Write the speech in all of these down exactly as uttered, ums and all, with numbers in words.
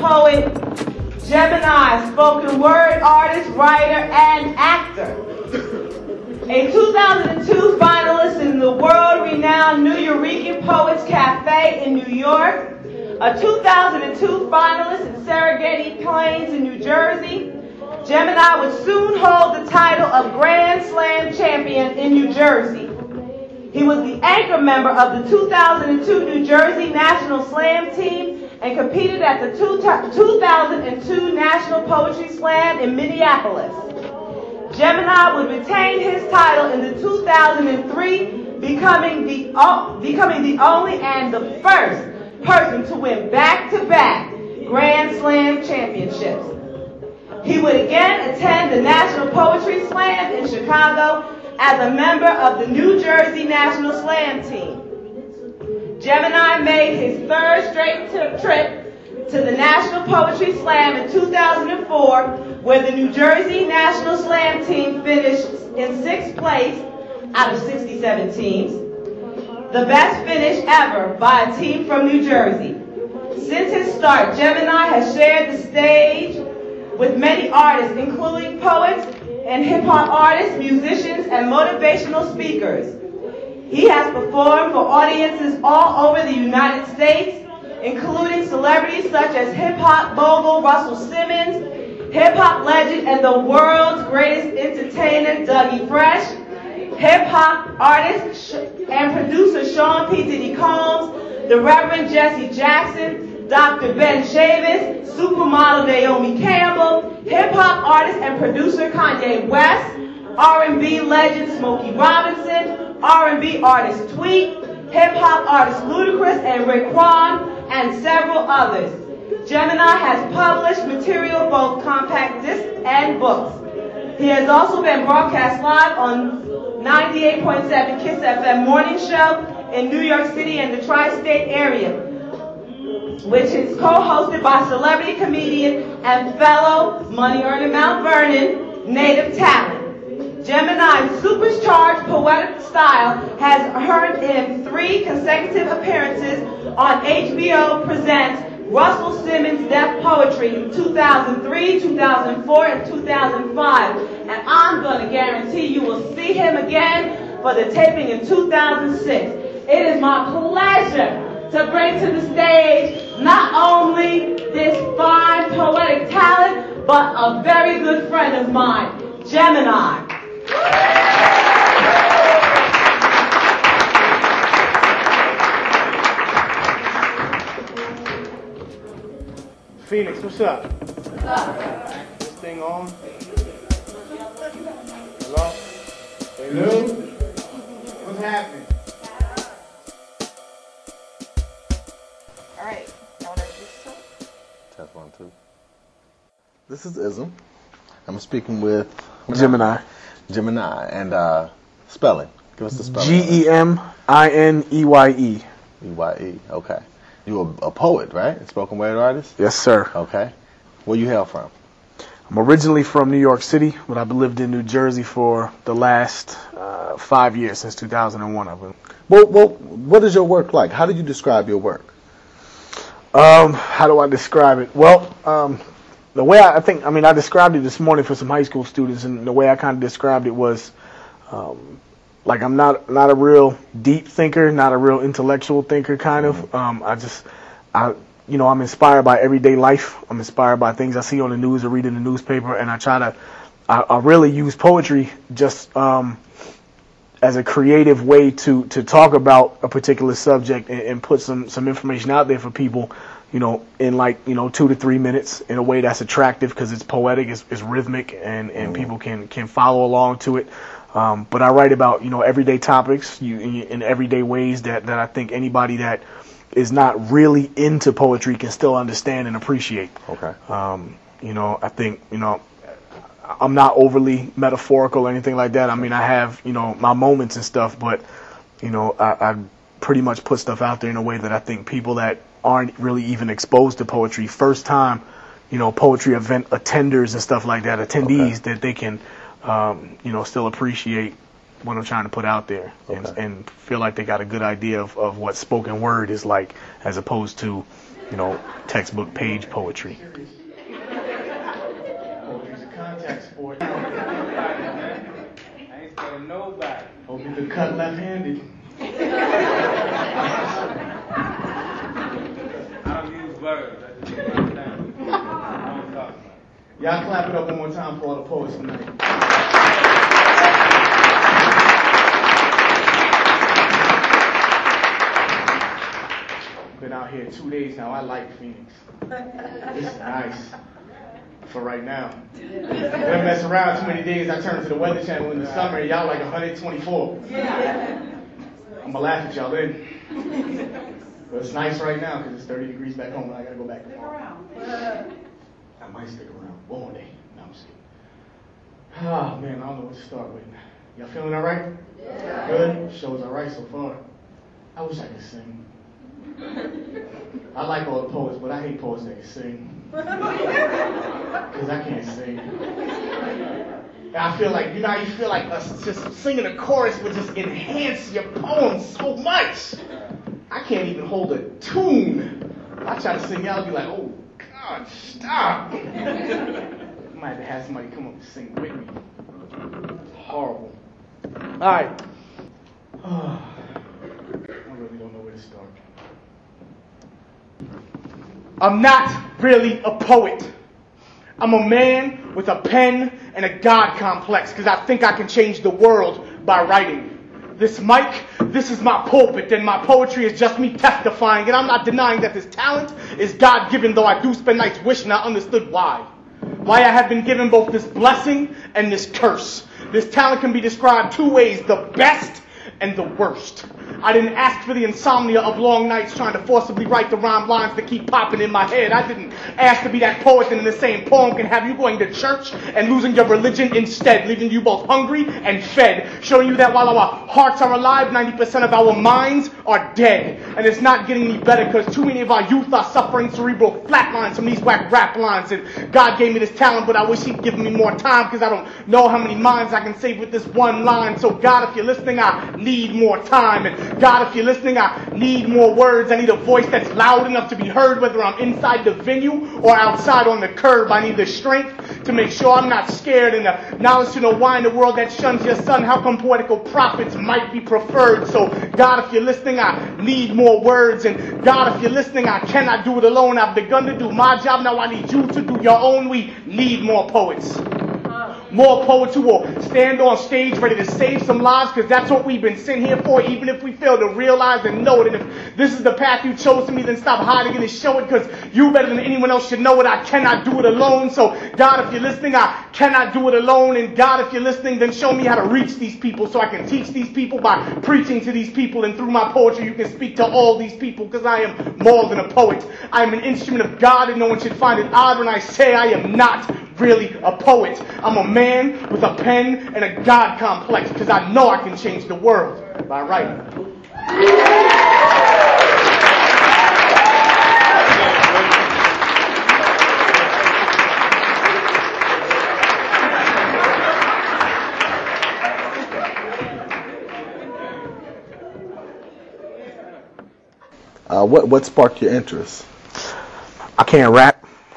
poet, Gemini, spoken word artist, writer, and actor. A two thousand two finalist in the world-renowned Nuyorican Poets Cafe in New York. A two thousand two finalist in Serengeti Plains in New Jersey. Gemini would soon hold the title of Grand Slam champion in New Jersey. He was the anchor member of the two thousand two New Jersey National Slam team and competed at the two thousand two National Poetry Slam in Minneapolis. Gemini would retain his title in the two thousand three, becoming the, uh, becoming the only and the first person to win back-to-back Grand Slam championships. He would again attend the National Poetry Slam in Chicago as a member of the New Jersey National Slam team. Gemini made his third straight t- trip to the National Poetry Slam in two thousand four, where the New Jersey National Slam team finished in sixth place out of sixty-seven teams. The best finish ever by a team from New Jersey. Since his start, Gemini has shared the stage with many artists, including poets and hip-hop artists, musicians, and motivational speakers. He has performed for audiences all over the United States, including celebrities such as hip-hop mogul Russell Simmons, hip-hop legend and the world's greatest entertainer Dougie Fresh, hip-hop artist and producer Sean P. Diddy Combs, the Reverend Jesse Jackson, Doctor Ben Chavis, supermodel Naomi Campbell, hip-hop artist and producer Kanye West, R and B legend Smokey Robinson, R and B artist Tweet, hip-hop artist Ludacris and Raekwon, and several others. Gemini has published material, both compact discs and books. He has also been broadcast live on ninety-eight point seven KISS F M morning show in New York City and the tri-state area, which is co-hosted by celebrity comedian and fellow money-earning Mount Vernon native talent. Gemini's supercharged poetic style has earned him three consecutive appearances on H B O Presents Russell Simmons Deaf Poetry in two thousand three, two thousand four, and two thousand five. And I'm going to guarantee you will see him again for the taping in two thousand six. It is my pleasure to bring to the stage not only this fine poetic talent, but a very good friend of mine, Gemini. Phoenix, what's up? What's up? This thing on? Hello? Hey, Lou? What's happening? All right. Y'all want to introduce yourself? Test one, two. This is Ism. I'm speaking with Gemini. Gemini. And uh, spelling. Give us the spelling. G E M I N E Y E. E Y E. Okay. You're a, a poet, right? A spoken word artist? Yes, sir. Okay. Where you hail from? I'm originally from New York City, but I've lived in New Jersey for the last uh, five years, since two thousand one. I've been. Well, well, what is your work like? How do you describe your work? Um, how do I describe it? Well, um, the way I, I think, I mean, I described it this morning for some high school students, and the way I kind of described it was, um, like I'm not not a real deep thinker, not a real intellectual thinker, kind of. Um, I just, I, you know, I'm inspired by everyday life. I'm inspired by things I see on the news or read in the newspaper, and I try to, I, I really use poetry just um, as a creative way to to talk about a particular subject and, and put some some information out there for people, you know, in like, you know, two to three minutes in a way that's attractive because it's poetic, it's, it's rhythmic, and, and mm-hmm. people can, can follow along to it. Um, but I write about, you know, everyday topics you, in, in everyday ways that, that I think anybody that is not really into poetry can still understand and appreciate. Okay. Um, you know, I think, you know, I'm not overly metaphorical or anything like that. I mean, I have, you know, my moments and stuff, but, you know, I, I pretty much put stuff out there in a way that I think people that aren't really even exposed to poetry, first time, you know, poetry event attenders and stuff like that, attendees, okay. that they can, um, you know, still appreciate what I'm trying to put out there, okay. and, and feel like they got a good idea of, of what spoken word is like, as opposed to, you know, textbook page poetry. Poetry's a contact sport. I ain't scared of nobody. Hope you can cut left-handed. I don't use words. I just use my sound. I don't talk. Y'all clap it up one more time for all the poets tonight. Been out here two days now. I like Phoenix. This is nice. For right now. Don't mess around too many days. I turn to the Weather Channel in the summer and y'all like one hundred twenty-four. I'm gonna laugh at y'all then. But it's nice right now because it's thirty degrees back home and I gotta go back tomorrow. I might stick around one more day. No, I'm just kidding. Oh man, I don't know what to start with. Y'all feeling all right? Yeah. Good? Show's all right so far. I wish I could sing. I like all the poets, but I hate poets that can sing. Because I can't sing. And I feel like, you know how you feel like us just singing a chorus would just enhance your poem so much. I can't even hold a tune. If I try to sing, y'all be like, oh, God, stop. I might have to have somebody come up and sing with me. It's horrible. All right. Oh, I really don't know where to start. I'm not really a poet. I'm a man with a pen and a God complex because I think I can change the world by writing. This mic, this is my pulpit, and my poetry is just me testifying, and I'm not denying that this talent is God-given, though I do spend nights wishing I understood why. Why I have been given both this blessing and this curse. This talent can be described two ways, the best and the worst. I didn't ask for the insomnia of long nights trying to forcibly write the rhyme lines that keep popping in my head. I didn't ask to be that poet that in the same poem can have you going to church and losing your religion instead, leaving you both hungry and fed, showing you that while our hearts are alive, ninety percent of our minds are dead. And it's not getting any better because too many of our youth are suffering cerebral flatlines from these whack rap lines. And God gave me this talent, but I wish He'd given me more time because I don't know how many minds I can save with this one line. So God, if you're listening, I need more time. And God, if you're listening, I need more words. I need a voice that's loud enough to be heard, whether I'm inside the venue or outside on the curb. I need the strength to make sure I'm not scared, and the knowledge to know why in the world that shuns your son, how come poetical prophets might be preferred. So God, if you're listening, I need more words. And God, if you're listening, I cannot do it alone. I've begun to do my job. Now I need you to do your own. We need more poets. More poets who will stand on stage ready to save some lives, because that's what we've been sent here for, even if we fail to realize and know it. And if this is the path you chose to me, then stop hiding it and show it, because you better than anyone else should know it. I cannot do it alone. So God, if you're listening, I cannot do it alone. And God, if you're listening, then show me how to reach these people so I can teach these people by preaching to these people. And through my poetry, you can speak to all these people, because I am more than a poet. I am an instrument of God, and no one should find it odd when I say I am not really a poet. I'm a man with a pen and a God complex, because I know I can change the world by writing. Uh, what what sparked your interest? I can't rap.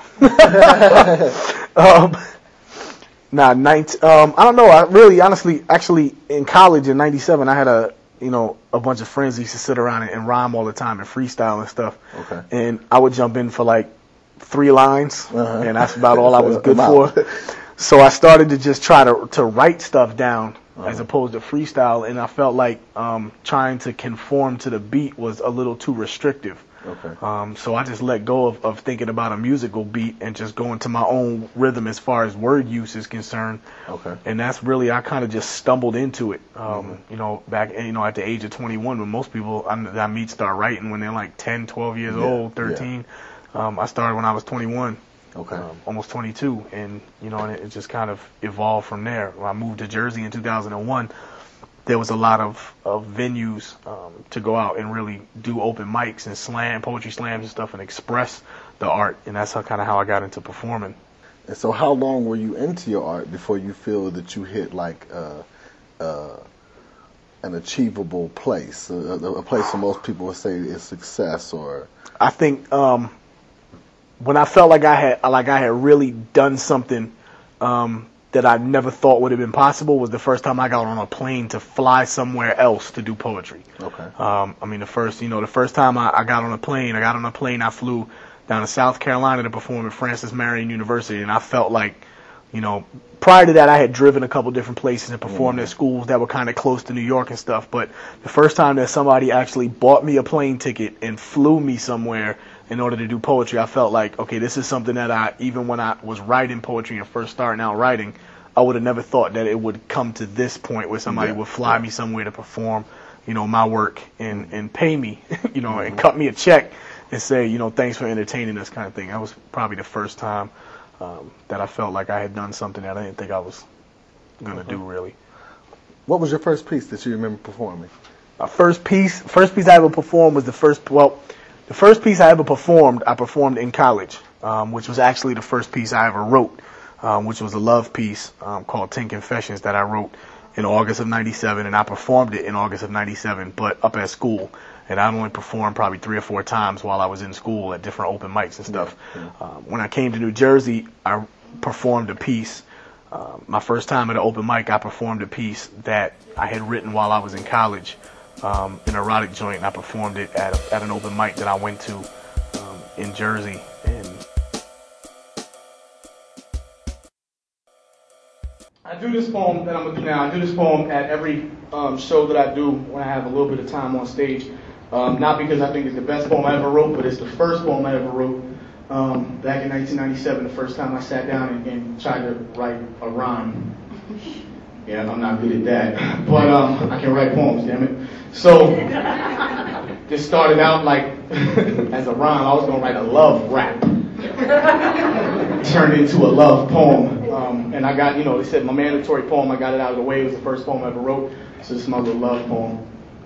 um, nah, nineteen, um, I don't know. I really, honestly, actually, in college in ninety-seven, I had a, you know, a bunch of friends who used to sit around and, and rhyme all the time and freestyle and stuff. Okay. And I would jump in for like three lines, uh-huh. and that's about all I was good for. So I started to just try to to write stuff down uh-huh. as opposed to freestyle, and I felt like um, trying to conform to the beat was a little too restrictive. Okay. Um, so I just let go of, of thinking about a musical beat and just go into my own rhythm as far as word use is concerned. Okay. And that's really, I kind of just stumbled into it. Um, mm-hmm. You know, back, you know, at the age of twenty-one, when most people I, I meet start writing when they're like ten, twelve years yeah. old, thirteen. Yeah. Um, I started when I was twenty-one. Okay. Um, almost twenty-two. And, you know, and it, it just kind of evolved from there. When I moved to Jersey in two thousand one, there was a lot of, of venues um, to go out and really do open mics and slam, poetry slams and stuff, and express the art. And that's how, kind of how I got into performing. And so how long were you into your art before you feel that you hit like uh, uh, an achievable place, a, a place where most people would say is success? Or I think um, when I felt like I had like I had really done something um, that I never thought would have been possible was the first time I got on a plane to fly somewhere else to do poetry. Okay. Um, I mean, the first, you know, the first time I, I got on a plane, I got on a plane, I flew down to South Carolina to perform at Francis Marion University, and I felt like, you know, prior to that, I had driven a couple different places and performed Mm-hmm. at schools that were kind of close to New York and stuff. But the first time that somebody actually bought me a plane ticket and flew me somewhere in order to do poetry, I felt like, okay, this is something that I, even when I was writing poetry and first starting out writing, I would have never thought that it would come to this point where somebody Yeah. would fly me somewhere to perform, you know, my work and, and pay me, you know, and cut me a check and say, you know, thanks for entertaining us kind of thing. That was probably the first time um, that I felt like I had done something that I didn't think I was going to do, really. What was your first piece that you remember performing? My first piece, first piece I ever performed was the first, well, the first piece I ever performed, I performed in college, um, which was actually the first piece I ever wrote, um, which was a love piece um, called Ten Confessions that I wrote in August of ninety-seven, and I performed it in August of ninety-seven, but up at school. And I only performed probably three or four times while I was in school at different open mics and stuff. Yeah, yeah. Um, when I came to New Jersey, I performed a piece. Uh, my first time at an open mic, I performed a piece that I had written while I was in college, um, an erotic joint, and I performed it at, a, at an open mic that I went to um, in Jersey. And I do this poem that I'm going to do now. I do this poem at every um, show that I do when I have a little bit of time on stage. Um, not because I think it's the best poem I ever wrote, but it's the first poem I ever wrote um, back in nineteen ninety-seven, the first time I sat down and, and tried to write a rhyme. Yeah, I'm not good at that, but um, I can write poems, damn it. So this started out like as a rhyme. I was going to write a love rap. Turned into a love poem. Um, and I got, you know, they said my mandatory poem, I got it out of the way. It was the first poem I ever wrote. So this is my little love poem.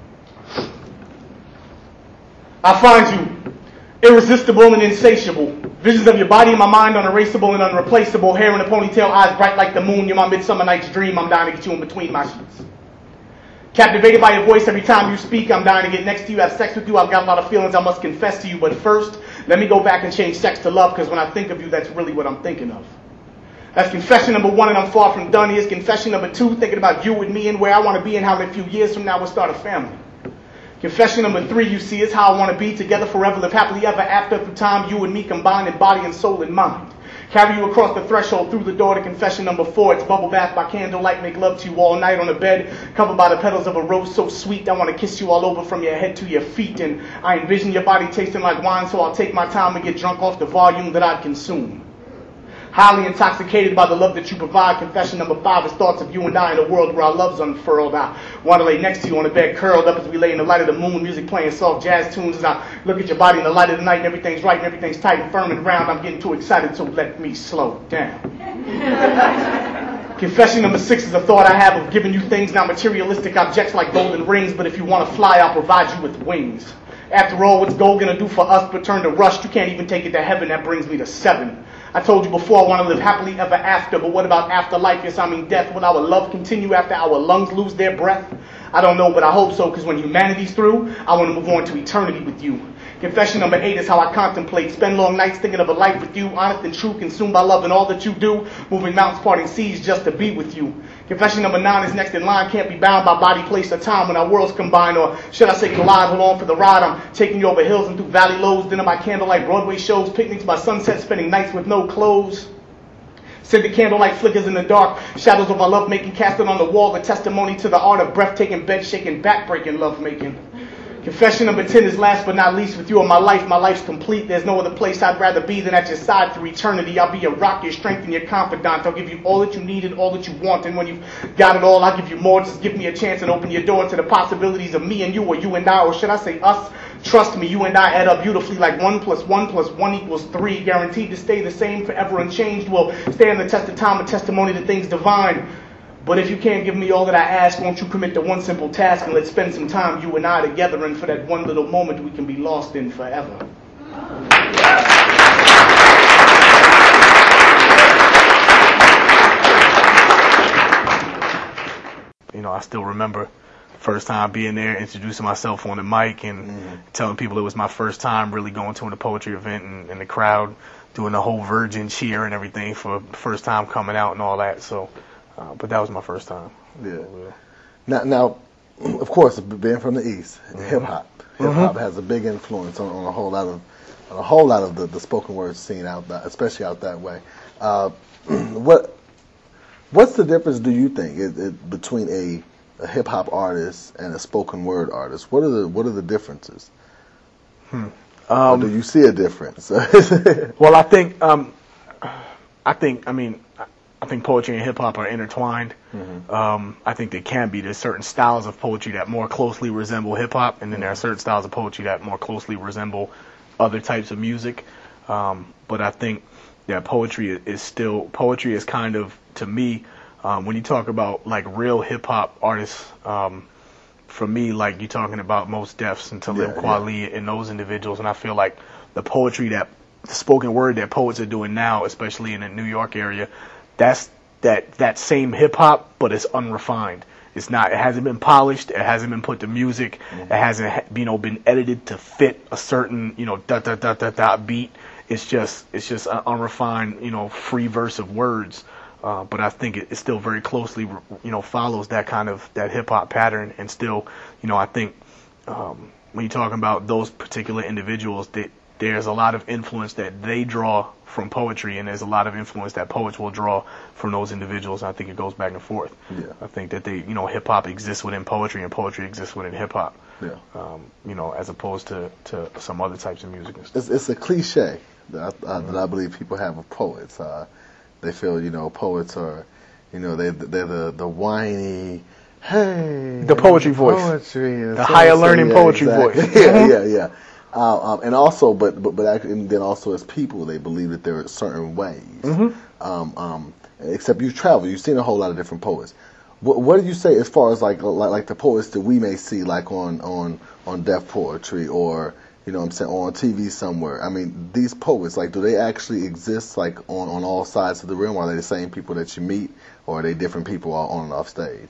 I find you irresistible and insatiable. Visions of your body in my mind unerasable and unreplaceable. Hair in a ponytail, eyes bright like the moon. You're my midsummer night's dream. I'm dying to get you in between my sheets. Captivated by your voice every time you speak. I'm dying to get next to you, have sex with you. I've got a lot of feelings I must confess to you. But first, let me go back and change sex to love, because when I think of you, that's really what I'm thinking of. That's confession number one, and I'm far from done. Here's confession number two, thinking about you and me and where I want to be and how in a few years from now we'll start a family. Confession number three, you see, is how I want to be together forever, live happily ever after through time, you and me combined in body and soul and mind. Carry you across the threshold through the door to confession number four. It's bubble bath by candlelight, make love to you all night on the bed, covered by the petals of a rose so sweet. I want to kiss you all over from your head to your feet, and I envision your body tasting like wine, so I'll take my time and get drunk off the volume that I'd consume. Highly intoxicated by the love that you provide. Confession number five is thoughts of you and I in a world where our love's unfurled. I want to lay next to you on a bed, curled up as we lay in the light of the moon, music playing soft jazz tunes. As I look at your body in the light of the night, and everything's right and everything's tight and firm and round. I'm getting too excited, so let me slow down. Confession number six is a thought I have of giving you things, not materialistic objects like golden rings, but if you want to fly, I'll provide you with wings. After all, what's gold gonna do for us but turn to rust? You can't even take it to heaven. That brings me to seven. I told you before I want to live happily ever after, but what about afterlife? Yes, I mean death. Will our love continue after our lungs lose their breath? I don't know, but I hope so, because when humanity's through, I want to move on to eternity with you. Confession number eight is how I contemplate. Spend long nights thinking of a life with you, honest and true, consumed by love and all that you do, moving mountains, parting seas just to be with you. Confession number nine is next in line, can't be bound by body, place, or time when our worlds combine, or should I say collide, hold on for the ride. I'm taking you over hills and through valley lows, dinner by candlelight, Broadway shows, picnics by sunset, spending nights with no clothes. Scented candlelight flickers in the dark, shadows of our love making casted on the wall, a testimony to the art of breathtaking, bed-shaking, back-breaking love making. Confession number ten is last but not least. With you in my life, my life's complete. There's no other place I'd rather be than at your side through eternity. I'll be your rock, your strength, and your confidant. I'll give you all that you need and all that you want. And when you've got it all, I'll give you more. Just give me a chance and open your door to the possibilities of me and you, or you and I, or should I say us? Trust me, you and I add up beautifully like one plus one plus one equals three. Guaranteed to stay the same, forever unchanged. We'll stand the test of time, a testimony to things divine. But if you can't give me all that I ask, won't you commit to one simple task and let's spend some time, you and I, together, and for that one little moment we can be lost in forever. you know, I still remember the first time being there, introducing myself on the mic and mm-hmm. telling people it was my first time really going to a poetry event, and, and the crowd doing the whole Virgin cheer and everything for first time coming out and all that. So, uh, but that was my first time. Yeah. Now, now, of course, being from the East, mm-hmm. hip hop, hip hop mm-hmm. has a big influence on, on a whole lot of, on a whole lot of the, the spoken word scene out that, especially out that way. Uh, what, what's the difference? Do you think it, it, between a, a hip hop artist and a spoken word artist? What are the what are the differences? Hmm. Um, do you see a difference? Well, I think, um, I think, I mean, I think poetry and hip hop are intertwined. Mm-hmm. Um, I think they can be. There's certain styles of poetry that more closely resemble hip hop, and then there are certain styles of poetry that more closely resemble other types of music. Um, but I think that poetry is still, poetry is kind of, to me, um, when you talk about like real hip hop artists, um, for me, like you're talking about Mos Defs and Talib yeah, Kweli yeah. and those individuals, and I feel like the poetry that, the spoken word that poets are doing now, especially in the New York area, that's that that same hip hop, but it's unrefined. It's not. It hasn't been polished. It hasn't been put to music. Mm-hmm. It hasn't, you know, been edited to fit a certain, you know, da da da da da beat. It's just it's just an unrefined, you know, free verse of words. Uh, but I think it, it still very closely, you know, follows that kind of that hip hop pattern, and still, you know, I think um, when you're talking about those particular individuals, that there's a lot of influence that they draw from poetry, and there's a lot of influence that poets will draw from those individuals. I think it goes back and forth. Yeah. I think that they, you know, hip hop exists within poetry, and poetry exists within hip hop. Yeah. Um, you know, as opposed to, to some other types of music and stuff. It's, it's a cliche that I, uh, mm-hmm. that I believe people have of poets. Uh, They feel, you know, poets are, you know, they they're the the whiny, hey, the poetry voice, poetry, the higher learning yeah, poetry exactly. voice. yeah, yeah, yeah. Uh, um, and also, but but but actually, and then also as people, they believe that there are certain ways. Mm-hmm. Um, um, except you travel, you've seen a whole lot of different poets. What, what do you say as far as like, like like the poets that we may see like on on on Def Poetry or, you know what I'm saying, on T V somewhere? I mean, these poets, like, do they actually exist, like, on, on all sides of the room? Are they the same people that you meet, or are they different people on and off stage?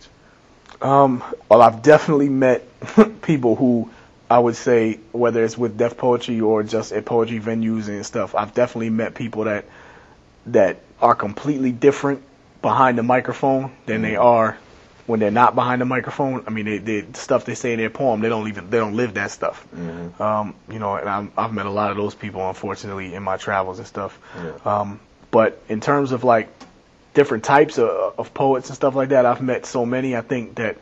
Um, well, I've definitely met people who I would say, whether it's with Def Poetry or just at poetry venues and stuff, I've definitely met people that that are completely different behind the microphone than they are when they're not behind the microphone. I mean, they, they, the stuff they say in their poem, they don't even they don't live that stuff. Mm-hmm. Um, you know, and I'm, I've met a lot of those people, unfortunately, in my travels and stuff. Yeah. Um, but in terms of like different types of, of poets and stuff like that, I've met so many. I think that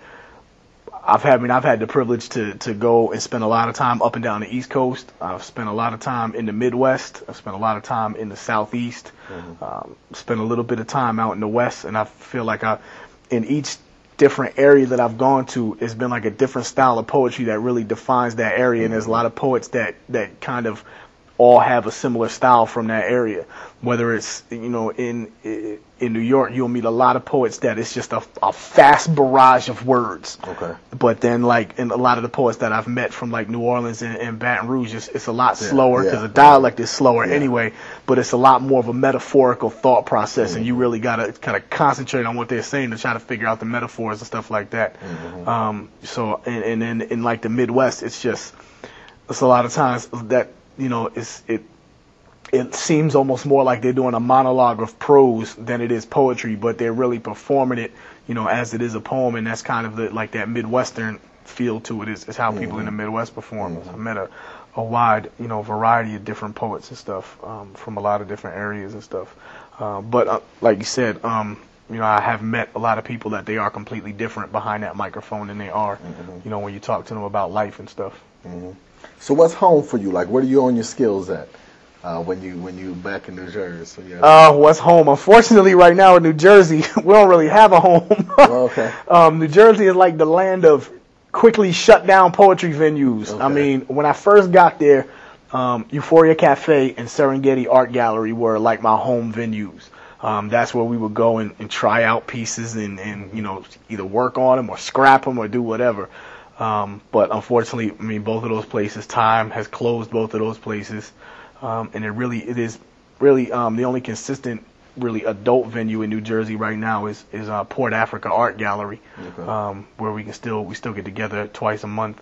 I've had, I mean, I've had the privilege to to go and spend a lot of time up and down the East Coast. I've spent a lot of time in the Midwest. I've spent a lot of time in the Southeast. Mm-hmm. Um, spent a little bit of time out in the West, and I feel like I, in each different area that I've gone to, it's been like a different style of poetry that really defines that area. Mm-hmm. And there's a lot of poets that, that kind of all have a similar style from that area. Whether it's, you know, in in New York, you'll meet a lot of poets that it's just a, a fast barrage of words. Okay. But then, like, in a lot of the poets that I've met from, like, New Orleans and, and Baton Rouge, it's, it's a lot Yeah, slower because yeah, the dialect is slower yeah. anyway, but it's a lot more of a metaphorical thought process, Mm-hmm. and you really got to kind of concentrate on what they're saying to try to figure out the metaphors and stuff like that. Mm-hmm. Um, so, and, and then in, like, the Midwest, it's just, it's a lot of times that, you know, it's, it, it seems almost more like they're doing a monologue of prose than it is poetry, but they're really performing it, you know, as it is a poem, and that's kind of the, like that Midwestern feel to it is, is how mm-hmm. people in the Midwest perform. Mm-hmm. I met a, a wide, you know, variety of different poets and stuff um, from a lot of different areas and stuff. Uh, but uh, like you said, um, you know, I have met a lot of people that they are completely different behind that microphone than they are, mm-hmm. you know, when you talk to them about life and stuff. Mm-hmm. So what's home for you? Like, where do you own your skills at? Uh, when you when you back in New Jersey, so yeah. Uh, what's home? Unfortunately, right now in New Jersey, we don't really have a home. Oh, okay. um, New Jersey is like the land of quickly shut down poetry venues. Okay. I mean, when I first got there, um, Euphoria Cafe and Serengeti Art Gallery were like my home venues. Um, that's where we would go and, and try out pieces and, and you know either work on them or scrap them or do whatever. Um, but unfortunately, I mean, both of those places, time has closed both of those places. Um, and it really, it is really um, the only consistent, really adult venue in New Jersey right now is is uh, Port Africa Art Gallery, Okay. um, where we can still we still get together twice a month.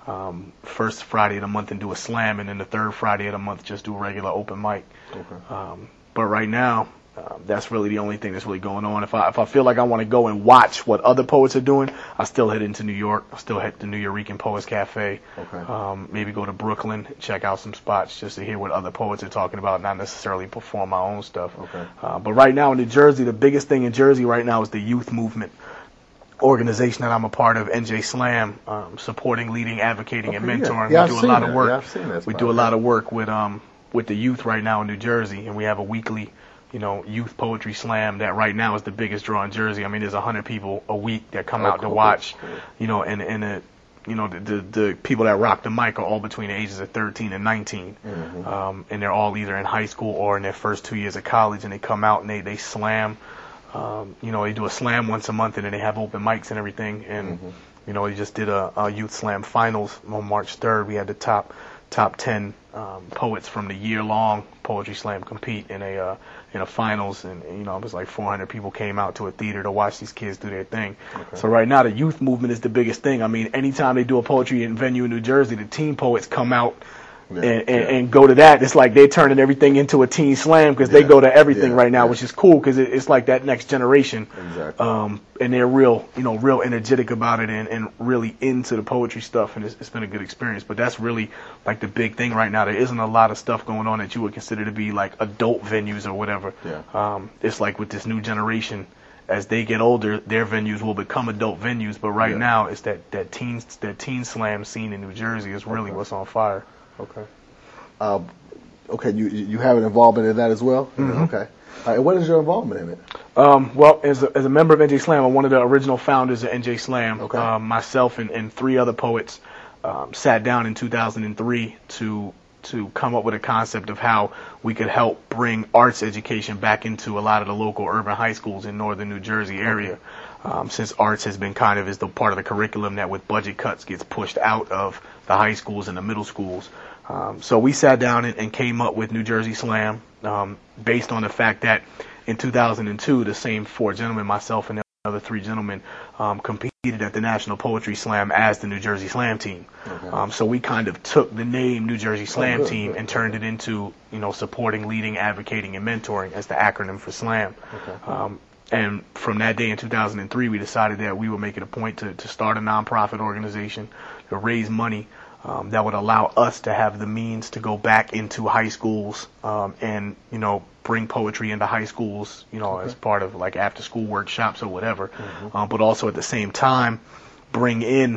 um, first Friday of the month and do a slam, and then the third Friday of the month just do a regular open mic. Okay. Um, but right now, um, that's really the only thing that's really going on. If I if I feel like I want to go and watch what other poets are doing, I still head into New York. I still head to New Yorican Poets Cafe. Okay. Um, maybe go to Brooklyn, check out some spots just to hear what other poets are talking about, not necessarily perform my own stuff. Okay. Uh, but right now in New Jersey, the biggest thing in Jersey right now is the youth movement organization that I'm a part of, N J Slam, um, supporting, leading, advocating, and Okay, yeah. mentoring. Yeah, we I've do a seen lot that. of work. Yeah, I've seen that we spot, do a yeah. lot of work with um with the youth right now in New Jersey, and we have a weekly, you know, youth poetry slam that right now is the biggest draw in Jersey. I mean, there's a hundred people a week that come Oh, out cool, to watch, cool. you know, and and uh, you know the, the the people that rock the mic are all between the ages of thirteen and nineteen, Mhm. um, and they're all either in high school or in their first two years of college, and they come out and they they slam. Um, you know, they do a slam once a month, and then they have open mics and everything. And Mhm. you know, they just did a, a youth slam finals on March third. We had the top top ten um, poets from the year long poetry slam compete in a uh, in a finals, and you know, it was like four hundred people came out to a theater to watch these kids do their thing. Okay. So right now, the youth movement is the biggest thing. I mean, anytime they do a poetry venue in New Jersey, the teen poets come out. Yeah, And, and, yeah. and go to that. It's like they're turning everything into a teen slam because they Yeah, go to everything yeah, right now, yeah. which is cool because it, it's like that next generation. Exactly. Um, and they're real, you know, real energetic about it and, and really into the poetry stuff. And it's, it's been a good experience. But that's really like the big thing right now. There isn't a lot of stuff going on that you would consider to be like adult venues or whatever. Yeah. Um, it's like with this new generation, as they get older, their venues will become adult venues. But right Yeah. now, it's that that teen that teen slam scene in New Jersey is really Okay. what's on fire. Okay. Uh, okay, you you have an involvement in that as well? Mhm. Okay. All right, what is your involvement in it? Um, well, as a, as a member of N J Slam, I'm one of the original founders of N J Slam. Okay. Um, myself and, and three other poets um, sat down in two thousand three to to come up with a concept of how we could help bring arts education back into a lot of the local urban high schools in northern New Jersey area. Um, since arts has been kind of is the part of the curriculum that with budget cuts gets pushed out of the high schools and the middle schools. Um, so we sat down and, and came up with New Jersey Slam um, based on the fact that in two thousand two, the same four gentlemen, myself and the other three gentlemen, um, competed at the National Poetry Slam as the New Jersey Slam team. Okay. Um, so we kind of took the name New Jersey Slam good, team good. and turned it into, you know, supporting, leading, advocating, and mentoring as the acronym for Slam. Okay. Um, and from that day in two thousand three, we decided that we would make it a point to, to start a nonprofit organization to raise money um, that would allow us to have the means to go back into high schools um, and, you know, bring poetry into high schools, you know, Okay. as part of like after school workshops or whatever. Mhm. Um, but also at the same time, bring in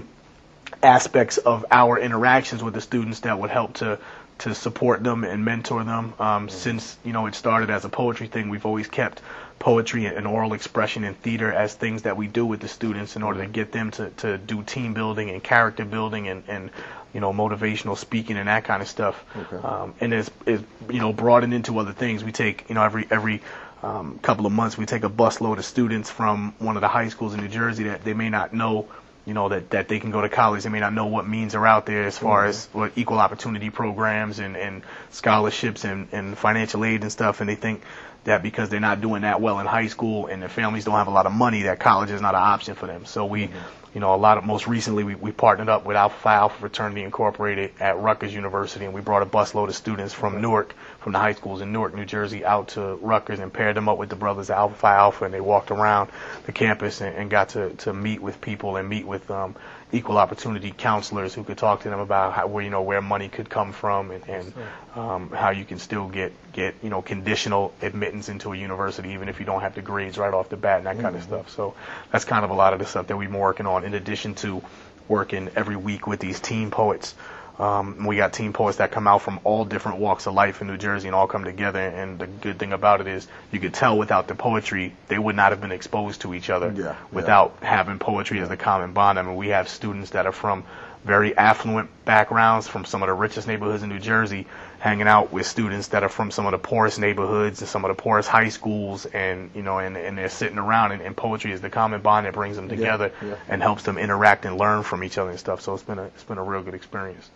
aspects of our interactions with the students that would help to to support them and mentor them. Um, since, you know, it started as a poetry thing, we've always kept poetry and oral expression and theater as things that we do with the students in order to get them to, to do team building and character building and, and you know, motivational speaking and that kind of stuff. Okay. Um, and it's, it's, you know, broadened into other things. We take, you know, every every um, couple of months we take a busload of students from one of the high schools in New Jersey that they may not know, you know, that, that they can go to college. They may not know what means are out there as far Mhm. as what equal opportunity programs and, and scholarships and, and financial aid and stuff. And they think that because they're not doing that well in high school and their families don't have a lot of money, that college is not an option for them. So we, you know, a lot of, most recently we, we partnered up with Alpha Phi Alpha Fraternity Incorporated at Rutgers University, and we brought a busload of students from Newark, from the high schools in Newark, New Jersey, out to Rutgers and paired them up with the brothers at Alpha Phi Alpha, and they walked around the campus and, and got to, to meet with people and meet with um, equal opportunity counselors who could talk to them about how, where, you know, where money could come from and, and um, how you can still get, get, you know, conditional admittance into a university even if you don't have the grades right off the bat and that kind of stuff. So that's kind of a lot of the stuff that we've been working on in addition to working every week with these teen poets. Um, we got teen poets that come out from all different walks of life in New Jersey and all come together. And the good thing about it is you could tell without the poetry, they would not have been exposed to each other Yeah, without having poetry as the common bond. I mean, we have students that are from very affluent backgrounds, from some of the richest neighborhoods in New Jersey, hanging out with students that are from some of the poorest neighborhoods and some of the poorest high schools, and you know, and, and they're sitting around, and, and poetry is the common bond that brings them together yeah. and helps them interact and learn from each other and stuff. So it's been a it's been a real good experience.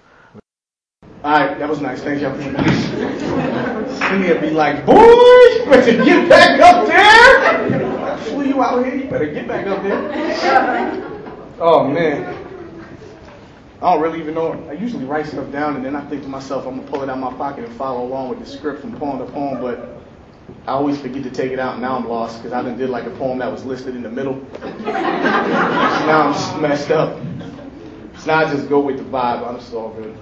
All right, that was nice. Thank y'all for nice. Singing be like, boy, you better get back up there. I flew you out here. You better get back up there. Oh man. I don't really even know. I usually write stuff down and then I think to myself, I'm going to pull it out of my pocket and follow along with the script from poem to poem, but I always forget to take it out and now I'm lost because I done did like a poem that was listed in the middle. So now I'm just messed up. So now I just go with the vibe. I'm just all good.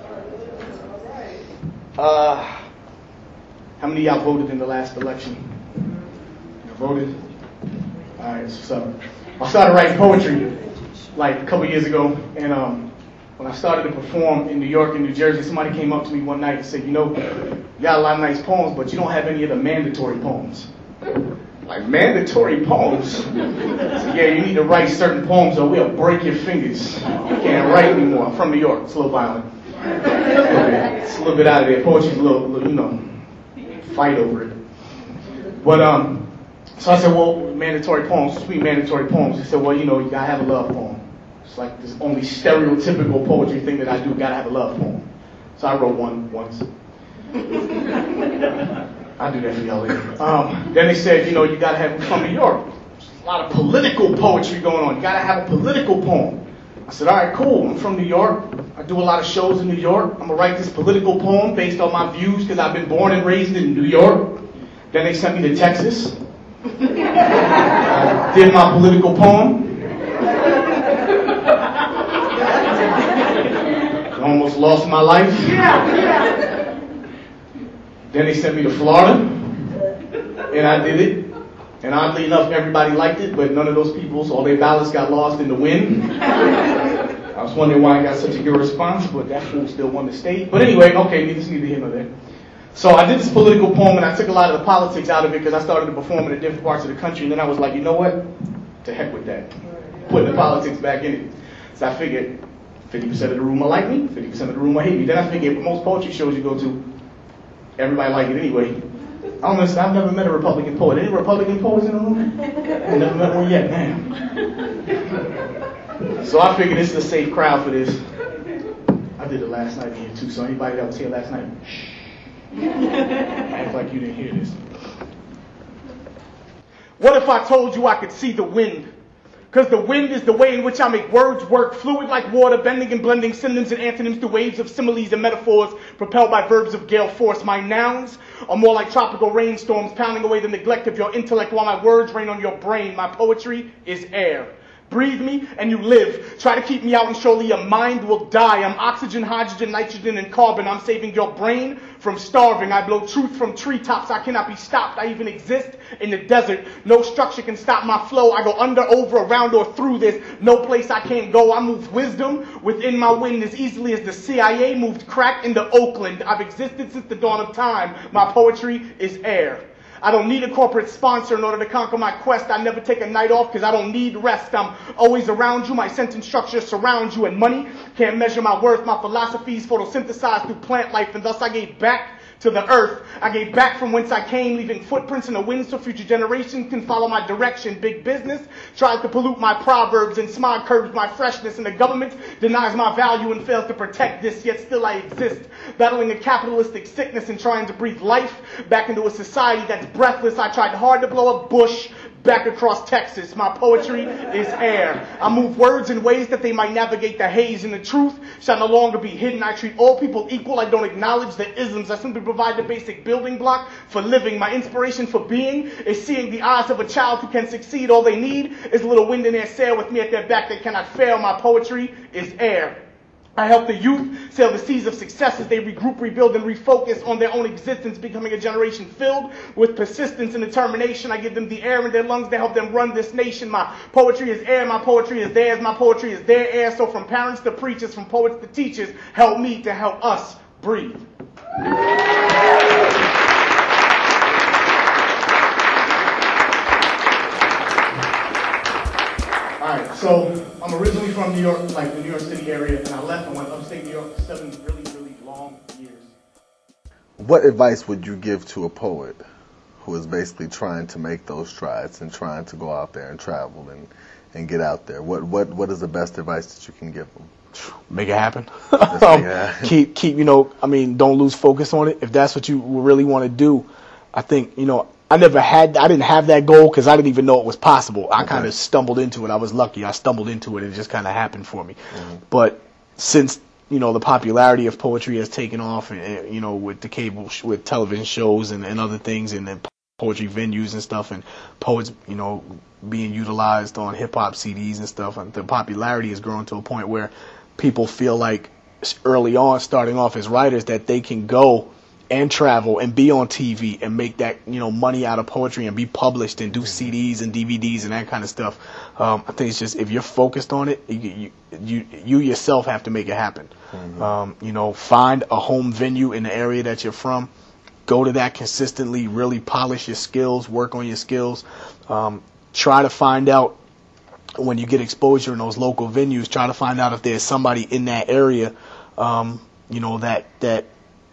Uh, how many of y'all voted in the last election? You voted? All right, so I started writing poetry like a couple years ago, and um, when I started to perform in New York and New Jersey, somebody came up to me one night and said, you know, you got a lot of nice poems, but you don't have any of the mandatory poems. Like, mandatory poems? So, yeah, you need to write certain poems or we'll break your fingers. You can't write anymore. I'm from New York. It's a little violent. It's a little bit out of there. Poetry's a little, little, you know, fight over it. But, um, so I said, well, mandatory poems, sweet mandatory poems. He said, well, you know, you gotta have a love poem. It's like this only stereotypical poetry thing that I do, gotta have a love poem. So I wrote one once. I'll do that for y'all later. Um, then they said, you know, you gotta have, from New York. There's a lot of political poetry going on. You gotta have a political poem. I said, all right, cool. I'm from New York. I do a lot of shows in New York. I'm gonna write this political poem based on my views because I've been born and raised in New York. Then they sent me to Texas. I did my political poem. I almost lost my life. Then they sent me to Florida, and I did it. And oddly enough, everybody liked it, but none of those people, all their ballots got lost in the wind. I was wondering why I got such a good response, but that fool still won the state. But anyway, okay, neither neither here nor there. So I did this political poem, and I took a lot of the politics out of it because I started to perform in different parts of the country, and then I was like, you know what? To heck with that. Putting the politics back in it. So I figured fifty percent of the room will like me, fifty percent of the room will hate me. Then I figured most poetry shows you go to, everybody like it anyway. I don't know, I've never met a Republican poet. Any Republican poets in the room? I've never met one yet, man. So I figured this is a safe crowd for this. I did it last night here too, so anybody that was here last night, shh. Act like you didn't hear this. What if I told you I could see the wind? Because the wind is the way in which I make words work, fluid like water, bending and blending synonyms and antonyms through waves of similes and metaphors, propelled by verbs of gale force. My nouns are more like tropical rainstorms, pounding away the neglect of your intellect while my words rain on your brain. My poetry is air. Breathe me and you live. Try to keep me out and surely your mind will die. I'm oxygen, hydrogen, nitrogen, and carbon. I'm saving your brain from starving. I blow truth from treetops. I cannot be stopped. I even exist in the desert. No structure can stop my flow. I go under, over, around, or through this. No place I can't go. I move wisdom within my wind as easily as the C I A moved crack into Oakland. I've existed since the dawn of time. My poetry is air. I don't need a corporate sponsor in order to conquer my quest. I never take a night off because I don't need rest. I'm always around you. My sentence structure surrounds you. And money can't measure my worth. My philosophies photosynthesized through plant life. And thus I gave back to the earth. I gave back from whence I came, leaving footprints in the wind so future generations can follow my direction. Big business tries to pollute my proverbs and smog curbs my freshness. And the government denies my value and fails to protect this. Yet still I exist, battling a capitalistic sickness and trying to breathe life back into a society that's breathless. I tried hard to blow a bush back across Texas. My poetry is air. I move words in ways that they might navigate the haze, and the truth shall no longer be hidden. I treat all people equal. I don't acknowledge the isms. I simply provide the basic building block for living. My inspiration for being is seeing the eyes of a child who can succeed. All they need is a little wind in their sail with me at their back. They cannot fail. My poetry is air. I help the youth sail the seas of success as they regroup, rebuild, and refocus on their own existence, becoming a generation filled with persistence and determination. I give them the air in their lungs to help them run this nation. My poetry is air, my poetry is theirs, my poetry is their air. So from parents to preachers, from poets to teachers, help me to help us breathe. Alright, so I'm originally from New York, like the New York City area, and I left and went upstate New York for seven really, really long years. What advice would you give to a poet who is basically trying to make those strides and trying to go out there and travel and, and get out there? What what what is the best advice that you can give them? Make it happen. Make um, it happen. keep keep you know, I mean, don't lose focus on it. If that's what you really want to do, I think, you know, I never had, I didn't have that goal because I didn't even know it was possible. I Okay. kind of stumbled into it. I was lucky. I stumbled into it and it just kind of happened for me. Mm-hmm. But since, you know, the popularity of poetry has taken off, and, you know, with the cable, sh- with television shows and, and other things, and then poetry venues and stuff, and poets, you know, being utilized on hip hop C Ds and stuff, and the popularity has grown to a point where people feel like early on, starting off as writers, that they can go and travel and be on T V and make that, you know, money out of poetry and be published and do C Ds and D V Ds and that kind of stuff. Um, I think it's just, if you're focused on it, you you you, you yourself have to make it happen. Mm-hmm. Um, you know, find a home venue in the area that you're from. Go to that consistently, really polish your skills, work on your skills. Um, try to find out, when you get exposure in those local venues, try to find out if there's somebody in that area, um, you know, that that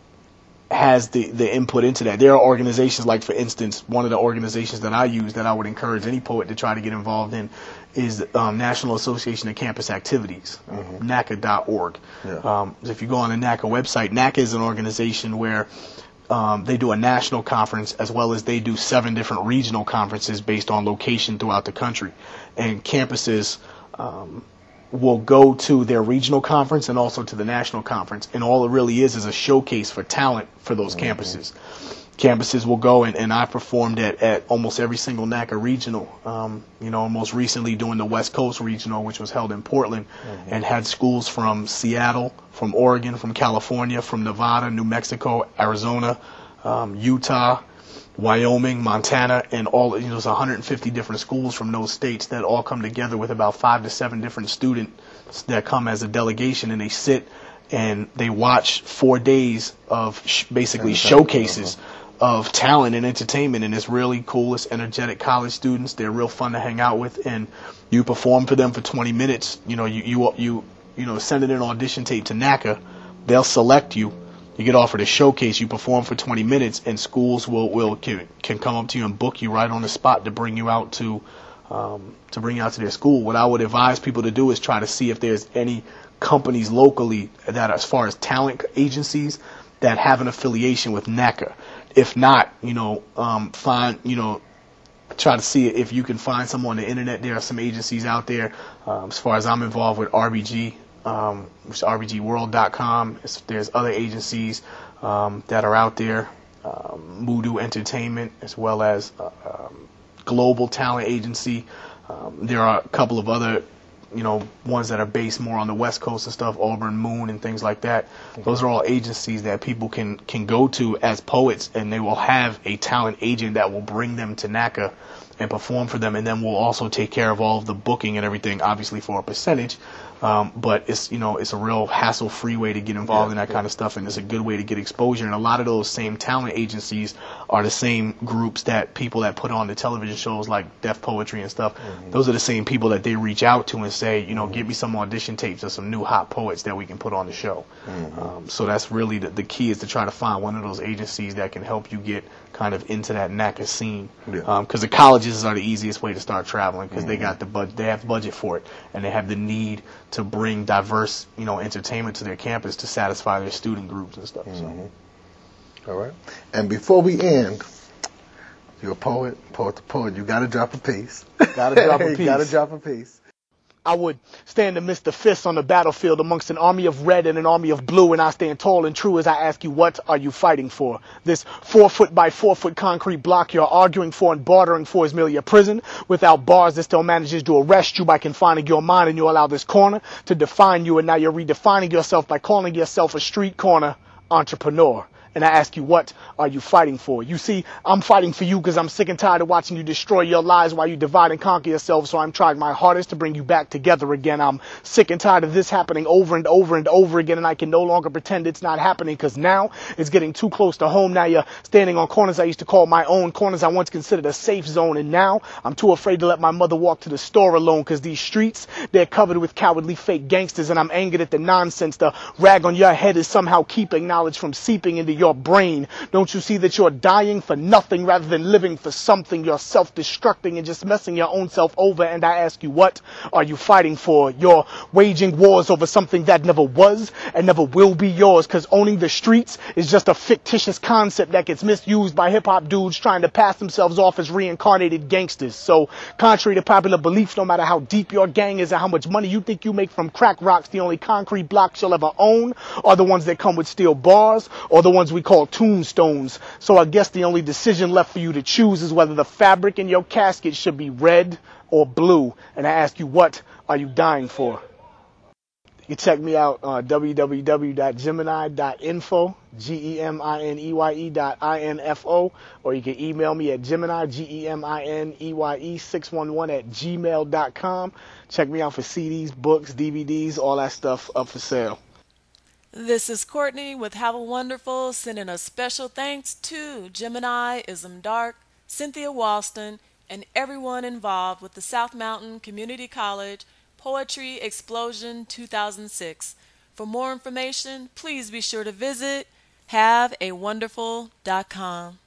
has the, the input into that. There are organizations, like, for instance, one of the organizations that I use that I would encourage any poet to try to get involved in is the um, National Association of Campus Activities, mm-hmm. N A C A dot org. Yeah. Um, if you go on the N A C A website, N A C A is an organization where Um, they do a national conference, as well as they do seven different regional conferences based on location throughout the country. And campuses um, will go to their regional conference and also to the national conference. And all it really is is a showcase for talent for those mm-hmm. campuses. Campuses will go, and, and I performed at, at almost every single N A C A regional, um, you know, most recently doing the West Coast regional, which was held in Portland, mm-hmm. and had schools from Seattle, from Oregon, from California, from Nevada, New Mexico, Arizona, um, Utah, Wyoming, Montana, and all, you know, there's one hundred fifty different schools from those states that all come together with about five to seven different students that come as a delegation, and they sit and they watch four days of sh- basically showcases of talent and entertainment, and it's really cool. It's energetic college students. They're real fun to hang out with, and you perform for them for twenty minutes. You know, you you you you know, send in an audition tape to N A C A. They'll select you. You get offered a showcase. You perform for twenty minutes, and schools will will can, can come up to you and book you right on the spot to bring you out to um, to bring you out to their school. What I would advise people to do is try to see if there's any companies locally that, as far as talent agencies, that have an affiliation with N A C A. If not, you know, um, find, you know, try to see if you can find some on the internet. There are some agencies out there. Um, as far as I'm involved with R B G, um, which is R B G world dot com. There's other agencies um, that are out there, um, Moodoo Entertainment, as well as uh, um, Global Talent Agency. Um, there are a couple of other, you know, ones that are based more on the West Coast and stuff, Auburn Moon and things like that. Those are all agencies that people can, can go to as poets, and they will have a talent agent that will bring them to N A C A and perform for them, and then we'll also take care of all of the booking and everything, obviously for a percentage. Um, but it's, you know, it's a real hassle-free way to get involved yeah, in that yeah. kind of stuff, and it's a good way to get exposure. And a lot of those same talent agencies are the same groups that people that put on the television shows like Def Poetry and stuff. Mm-hmm. Those are the same people that they reach out to and say, you know, mm-hmm. give me some audition tapes of some new hot poets that we can put on the show. Mm-hmm. Um, so that's really the, the key, is to try to find one of those agencies that can help you get kind of into that N A C A scene. Because yeah. um, the colleges are the easiest way to start traveling, because mm-hmm. they got the bud- they have budget for it, and they have the need to bring diverse, you know, entertainment to their campus to satisfy their student groups and stuff. Mm-hmm. So. All right. And before we end, you're a poet, poet to poet. You got to drop a piece. Got to drop a piece. You got to drop a piece. I would stand amidst the fists on the battlefield amongst an army of red and an army of blue, and I stand tall and true as I ask you, what are you fighting for? This four foot by four foot concrete block you're arguing for and bartering for is merely a prison without bars that still manages to arrest you by confining your mind, and you allow this corner to define you, and now you're redefining yourself by calling yourself a street corner entrepreneur. And I ask you, what are you fighting for? You see, I'm fighting for you because I'm sick and tired of watching you destroy your lives while you divide and conquer yourself. So I'm trying my hardest to bring you back together again. I'm sick and tired of this happening over and over and over again. And I can no longer pretend it's not happening, because now it's getting too close to home. Now you're standing on corners I used to call my own, corners I once considered a safe zone. And now I'm too afraid to let my mother walk to the store alone, because these streets, they're covered with cowardly fake gangsters. And I'm angered at the nonsense. The rag on your head is somehow keeping knowledge from seeping into your your brain? Don't you see that you're dying for nothing rather than living for something? You're self-destructing and just messing your own self over. And I ask you, what are you fighting for? You're waging wars over something that never was and never will be yours, because owning the streets is just a fictitious concept that gets misused by hip-hop dudes trying to pass themselves off as reincarnated gangsters. So, contrary to popular belief, no matter how deep your gang is and how much money you think you make from crack rocks, the only concrete blocks you'll ever own are the ones that come with steel bars or the ones we call tombstones. So I guess the only decision left for you to choose is whether the fabric in your casket should be red or blue. And I ask you, what are you dying for? You can check me out on w w w dot gemini dot info, G E M I N E Y E dot I N F O, or you can email me at Gemini, G E M I N E Y E six one one at gmail dot com. Check me out for C Ds, books, D V Ds, all that stuff up for sale. This is Courtney with Have a Wonderful, sending a special thanks to Gemini, Ism Dark, Cynthia Walston, and everyone involved with the South Mountain Community College Poetry Explosion two thousand six. For more information, please be sure to visit have a wonderful dot com.